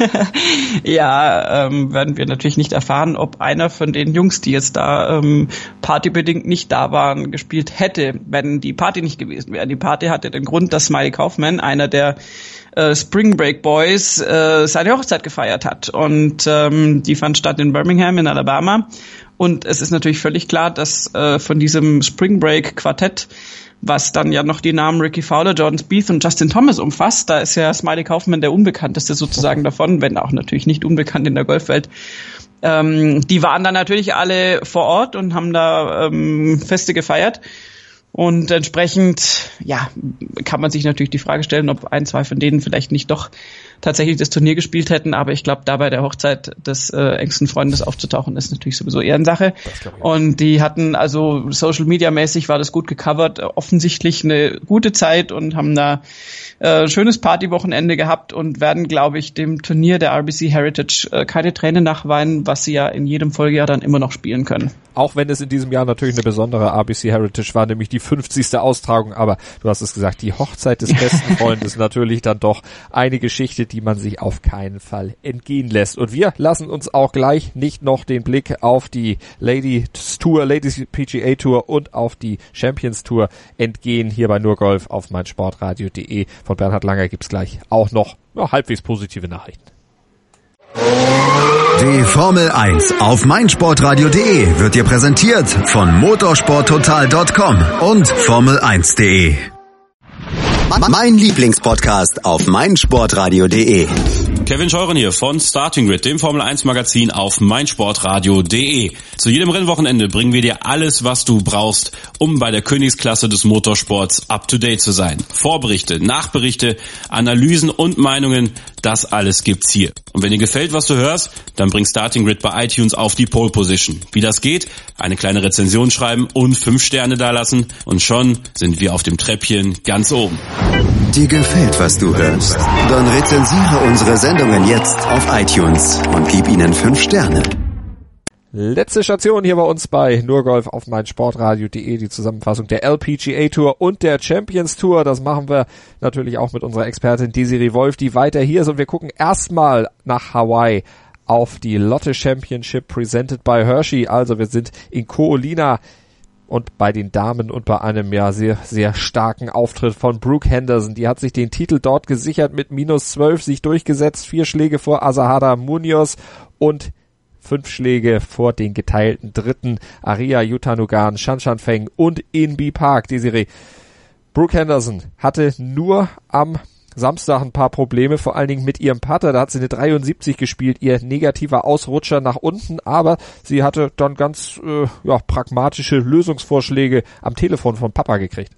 C: Ja, ähm, werden wir natürlich nicht erfahren, ob einer von den Jungs, die jetzt da ähm, partybedingt nicht da waren, gespielt hätte, wenn die Party nicht gewesen wäre. Die Party hatte den Grund, dass Smiley Kaufman, einer der äh, Spring Break Boys, äh, seine Hochzeit gefeiert hat. Und ähm, die fand statt in Birmingham in Alabama. Und es ist natürlich völlig klar, dass äh, von diesem Spring Break Quartett, was dann ja noch die Namen Ricky Fowler, Jordan Spieth und Justin Thomas umfasst, da ist ja Smiley Kaufman der Unbekannteste sozusagen davon, wenn auch natürlich nicht unbekannt in der Golfwelt. Ähm, die waren dann natürlich alle vor Ort und haben da ähm, Feste gefeiert. Und entsprechend, ja, kann man sich natürlich die Frage stellen, ob ein, zwei von denen vielleicht nicht doch tatsächlich das Turnier gespielt hätten. Aber ich glaube, da bei der Hochzeit des äh, engsten Freundes aufzutauchen, ist natürlich sowieso Ehrensache. Und die hatten also Social Media mäßig war das gut gecovert, offensichtlich eine gute Zeit und haben da äh, schönes Partywochenende gehabt und werden, glaube ich, dem Turnier der R B C Heritage äh, keine Tränen nachweinen, was sie ja in jedem Folgejahr dann immer noch spielen können.
B: Auch wenn es in diesem Jahr natürlich eine besondere R B C Heritage war, nämlich die fünfzigste Austragung, aber du hast es gesagt, die Hochzeit des besten Freundes natürlich dann doch eine Geschichte, die man sich auf keinen Fall entgehen lässt. Und wir lassen uns auch gleich nicht noch den Blick auf die Ladies Tour, Ladies P G A Tour und auf die Champions Tour entgehen, hier bei Nur Golf auf meinsportradio punkt de. Von Bernhard Langer gibt's gleich auch noch ja, halbwegs positive Nachrichten.
A: Die Formel eins auf meinsportradio punkt de wird dir präsentiert von motorsporttotal Punkt com und formel eins Punkt de. Mein Lieblingspodcast auf meinsportradio Punkt de.
H: Kevin Scheuren hier von Starting Grid, dem Formel eins Magazin auf meinsportradio Punkt de. Zu jedem Rennwochenende bringen wir dir alles, was du brauchst, um bei der Königsklasse des Motorsports up to date zu sein. Vorberichte, Nachberichte, Analysen und Meinungen, das alles gibt's hier. Und wenn dir gefällt, was du hörst, dann bring Starting Grid bei iTunes auf die Pole Position. Wie das geht? Eine kleine Rezension schreiben und fünf Sterne dalassen und schon sind wir auf dem Treppchen ganz oben.
A: Dir gefällt, was du hörst? Dann rezensiere unsere Sendungen jetzt auf iTunes und gib ihnen fünf Sterne.
B: Letzte Station hier bei uns bei Nur Golf auf meinsportradio punkt de, die Zusammenfassung der L P G A Tour und der Champions Tour. Das machen wir natürlich auch mit unserer Expertin Desiree Wolf, die weiter hier ist. Und wir gucken erstmal nach Hawaii auf die Lotte Championship presented by Hershey. Also wir sind in Ko Olina und bei den Damen und bei einem ja sehr, sehr starken Auftritt von Brooke Henderson. Die hat sich den Titel dort gesichert mit minus zwölf, sich durchgesetzt, vier Schläge vor Azahara Munoz und fünf Schläge vor den geteilten Dritten Aria Yutanugan, Shanshan Feng und Inbee Park. Desiree, Brooke Henderson hatte nur am Samstag ein paar Probleme, vor allen Dingen mit ihrem Putter. Da hat sie eine dreiundsiebzig gespielt, ihr negativer Ausrutscher nach unten, aber sie hatte dann ganz äh, ja, pragmatische Lösungsvorschläge am Telefon von Papa gekriegt.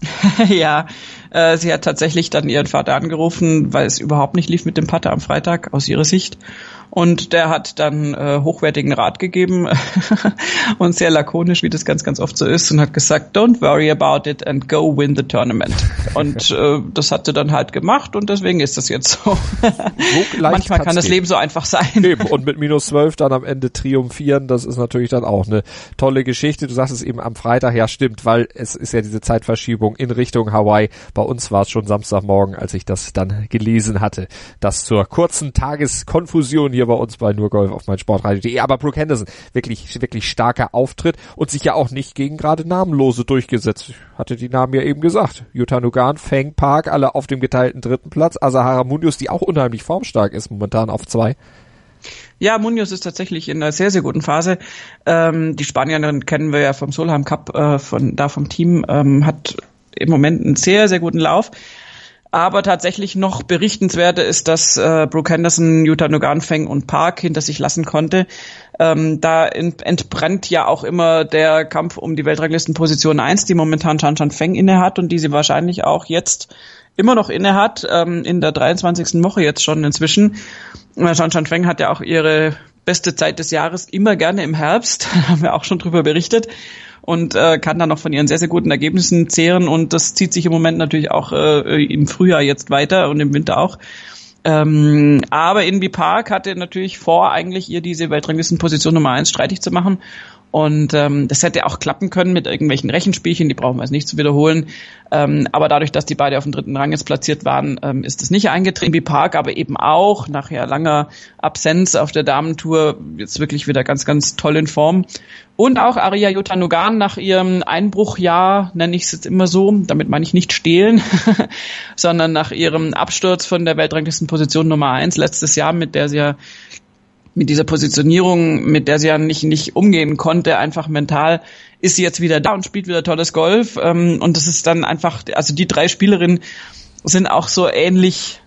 C: Ja, äh, sie hat tatsächlich dann ihren Vater angerufen, weil es überhaupt nicht lief mit dem Putter am Freitag aus ihrer Sicht. Und der hat dann äh, hochwertigen Rat gegeben und sehr lakonisch, wie das ganz, ganz oft so ist, und hat gesagt, don't worry about it and go win the tournament. Und äh, das hat sie dann halt gemacht und deswegen ist das jetzt so. so Manchmal kann das gehen. Leben so einfach sein.
B: Eben. Und mit minus zwölf dann am Ende triumphieren, das ist natürlich dann auch eine tolle Geschichte. Du sagst es eben am Freitag, ja stimmt, weil es ist ja diese Zeitverschiebung in Richtung Hawaii. Bei uns war es schon Samstagmorgen, als ich das dann gelesen hatte. Das zur kurzen Tageskonfusion hier bei uns bei Nur Golf auf meinsportradio punkt de. Aber Brooke Henderson, wirklich, wirklich starker Auftritt und sich ja auch nicht gegen gerade Namenlose durchgesetzt. Ich hatte die Namen ja eben gesagt. Yutanugan, Feng, Park, alle auf dem geteilten dritten Platz. Azahara Munoz, die auch unheimlich formstark ist, momentan auf zwei.
C: Ja, Munoz ist tatsächlich in einer sehr, sehr guten Phase. Ähm, die Spanierin kennen wir ja vom Solheim Cup, äh, von da vom Team, ähm, hat im Moment einen sehr, sehr guten Lauf. Aber tatsächlich noch berichtenswerter ist, dass äh, Brooke Henderson, Yuta Nugan-Feng und Park hinter sich lassen konnte. Ähm, da entbrennt ja auch immer der Kampf um die Weltranglistenposition eins, die momentan Chan Chan Feng innehat und die sie wahrscheinlich auch jetzt immer noch innehat, ähm, in der dreiundzwanzigsten Woche jetzt schon inzwischen. Chan Chan Feng hat ja auch ihre beste Zeit des Jahres immer gerne im Herbst, haben wir auch schon drüber berichtet. Und äh, kann dann noch von ihren sehr, sehr guten Ergebnissen zehren. Und das zieht sich im Moment natürlich auch äh, im Frühjahr jetzt weiter und im Winter auch. Ähm, aber Inbee Park hatte natürlich vor, eigentlich ihr diese Weltranglistenposition Nummer eins streitig zu machen. Und ähm, das hätte auch klappen können mit irgendwelchen Rechenspielchen, die brauchen wir jetzt nicht zu wiederholen. Ähm, aber dadurch, dass die beide auf dem dritten Rang jetzt platziert waren, ähm, ist das nicht eingetreten. Inbee Park aber eben auch nach ja langer Absenz auf der Damentour jetzt wirklich wieder ganz, ganz toll in Form. Und auch Ariya Jutanugarn nach ihrem Einbruchjahr, nenne ich es jetzt immer so, damit meine ich nicht stehlen, sondern nach ihrem Absturz von der Weltranglistenposition Nummer eins letztes Jahr, mit der sie ja mit dieser Positionierung, mit der sie ja nicht nicht umgehen konnte, einfach mental, ist sie jetzt wieder da und spielt wieder tolles Golf. Und das ist dann einfach, also die drei Spielerinnen sind auch so ähnlich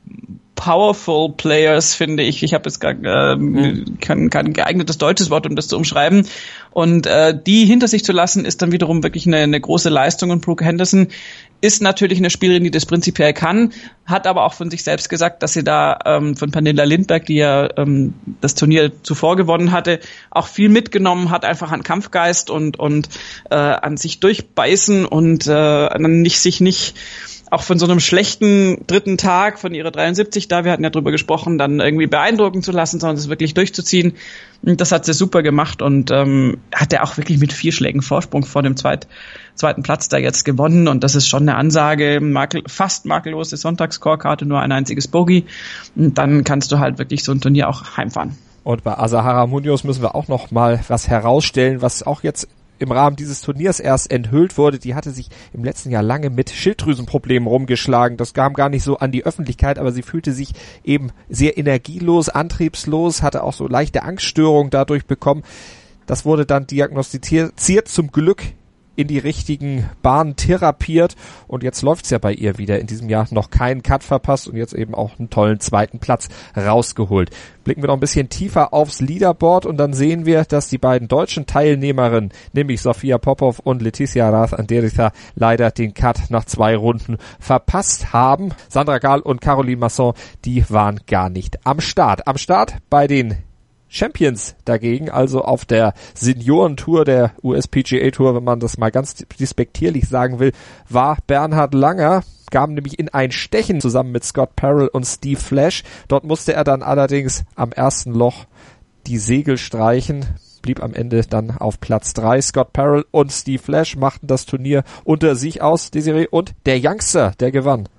C: powerful Players, finde ich. Ich habe jetzt gar äh, kein, kein geeignetes deutsches Wort, um das zu umschreiben. Und äh, die hinter sich zu lassen, ist dann wiederum wirklich eine, eine große Leistung. Und Brooke Henderson ist natürlich eine Spielerin, die das prinzipiell kann, hat aber auch von sich selbst gesagt, dass sie da ähm, von Pernilla Lindberg, die ja ähm, das Turnier zuvor gewonnen hatte, auch viel mitgenommen hat, einfach an Kampfgeist und und äh, an sich durchbeißen und äh, nicht sich nicht auch von so einem schlechten dritten Tag von ihrer dreiundsiebzig, da wir hatten ja drüber gesprochen, dann irgendwie beeindrucken zu lassen, sondern es wirklich durchzuziehen. Und das hat sie super gemacht und ähm, hat ja auch wirklich mit vier Schlägen Vorsprung vor dem zweit, zweiten Platz da jetzt gewonnen. Und das ist schon eine Ansage, makel, fast makellose Sonntagsscorekarte, nur ein einziges Bogey. Und dann kannst du halt wirklich so ein Turnier auch heimfahren.
B: Und bei Azahara Munoz müssen wir auch noch mal was herausstellen, was auch jetzt im Rahmen dieses Turniers erst enthüllt wurde. Die hatte sich im letzten Jahr lange mit Schilddrüsenproblemen rumgeschlagen. Das kam gar nicht so an die Öffentlichkeit, aber sie fühlte sich eben sehr energielos, antriebslos, hatte auch so leichte Angststörungen dadurch bekommen. Das wurde dann diagnostiziert, zum Glück in die richtigen Bahnen therapiert und jetzt läuft's ja bei ihr wieder. In diesem Jahr noch keinen Cut verpasst und jetzt eben auch einen tollen zweiten Platz rausgeholt. Blicken wir noch ein bisschen tiefer aufs Leaderboard und dann sehen wir, dass die beiden deutschen Teilnehmerinnen, nämlich Sofia Popov und Letizia Rath-Anderica, leider den Cut nach zwei Runden verpasst haben. Sandra Gahl und Caroline Masson, die waren gar nicht am Start. Am Start bei den Champions dagegen, also auf der Seniorentour der U S P G A Tour, wenn man das mal ganz despektierlich sagen will, war Bernhard Langer, kam nämlich in ein Stechen zusammen mit Scott Parrell und Steve Flash. Dort musste er dann allerdings am ersten Loch die Segel streichen, blieb am Ende dann auf Platz drei. Scott Parrell und Steve Flash machten das Turnier unter sich aus, Desiree, und der Youngster, der gewann.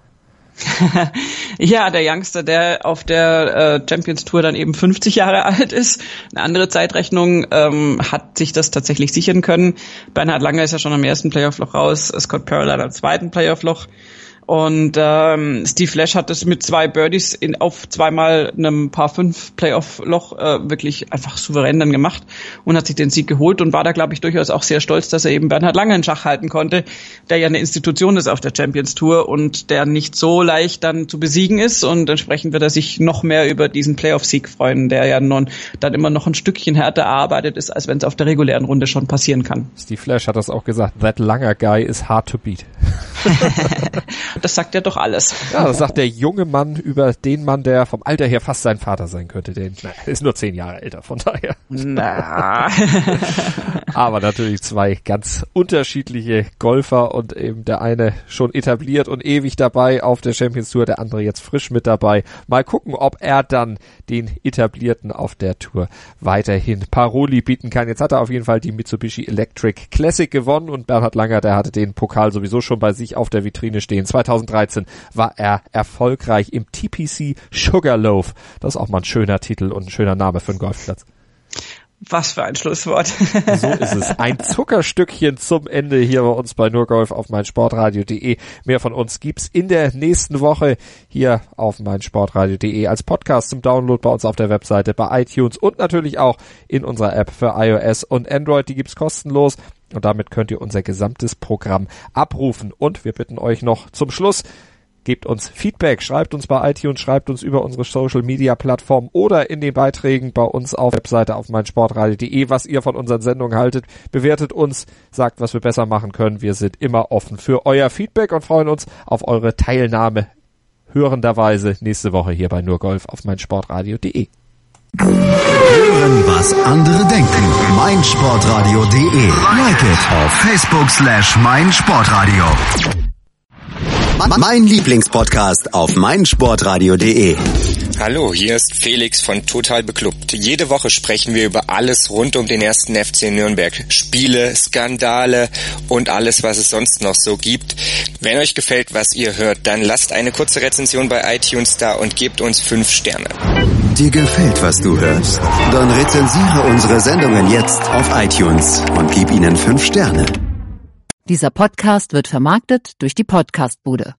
C: Ja, der Youngster, der auf der äh, Champions Tour dann eben fünfzig Jahre alt ist. Eine andere Zeitrechnung ähm, hat sich das tatsächlich sichern können. Bernhard Langer ist ja schon am ersten Playoff-Loch raus, Scott Parrell am zweiten Playoff-Loch. Und ähm, Steve Flash hat es mit zwei Birdies in, auf zweimal einem Par fünf Playoff-Loch äh, wirklich einfach souverän dann gemacht und hat sich den Sieg geholt und war da, glaube ich, durchaus auch sehr stolz, dass er eben Bernhard Langer in Schach halten konnte, der ja eine Institution ist auf der Champions Tour und der nicht so leicht dann zu besiegen ist und entsprechend wird er sich noch mehr über diesen Playoff-Sieg freuen, der ja nun dann immer noch ein Stückchen härter erarbeitet ist, als wenn es auf der regulären Runde schon passieren kann.
B: Steve Flash hat das auch gesagt, that Langer guy is hard to beat.
C: Das sagt ja doch alles.
B: Ja, das sagt der junge Mann über den Mann, der vom Alter her fast sein Vater sein könnte. Der ist nur zehn Jahre älter, von daher.
C: Na.
B: Aber natürlich zwei ganz unterschiedliche Golfer und eben der eine schon etabliert und ewig dabei auf der Champions Tour, der andere jetzt frisch mit dabei. Mal gucken, ob er dann den Etablierten auf der Tour weiterhin Paroli bieten kann. Jetzt hat er auf jeden Fall die Mitsubishi Electric Classic gewonnen und Bernhard Langer, der hatte den Pokal sowieso schon bei sich auf der Vitrine stehen. zweitausenddreizehn war er erfolgreich im T P C Sugarloaf. Das ist auch mal ein schöner Titel und ein schöner Name für einen Golfplatz.
C: Was für ein Schlusswort.
B: So ist es. Ein Zuckerstückchen zum Ende hier bei uns bei Nurgolf auf meinsportradio punkt de. Mehr von uns gibt's in der nächsten Woche hier auf meinsportradio punkt de als Podcast zum Download bei uns auf der Webseite, bei iTunes und natürlich auch in unserer App für iOS und Android. Die gibt's kostenlos und damit könnt ihr unser gesamtes Programm abrufen. Und wir bitten euch noch zum Schluss, Gebt uns Feedback, schreibt uns bei iTunes, schreibt uns über unsere Social-Media-Plattform oder in den Beiträgen bei uns auf der Webseite auf meinsportradio punkt de, was ihr von unseren Sendungen haltet. Bewertet uns, sagt, was wir besser machen können. Wir sind immer offen für euer Feedback und freuen uns auf eure Teilnahme hörenderweise nächste Woche hier bei Nur Golf auf meinsportradio punkt de.
A: Hören, was andere denken. meinsportradio punkt de. Like it auf Facebook slash meinsportradio. Mein Lieblingspodcast auf meinsportradio punkt de.
I: Hallo, hier ist Felix von Total Beklubbt. Jede Woche sprechen wir über alles rund um den ersten F C Nürnberg. Spiele, Skandale und alles, was es sonst noch so gibt. Wenn euch gefällt, was ihr hört, dann lasst eine kurze Rezension bei iTunes da und gebt uns fünf Sterne.
A: Dir gefällt, was du hörst? Dann rezensiere unsere Sendungen jetzt auf iTunes und gib ihnen fünf Sterne.
J: Dieser Podcast wird vermarktet durch die Podcastbude.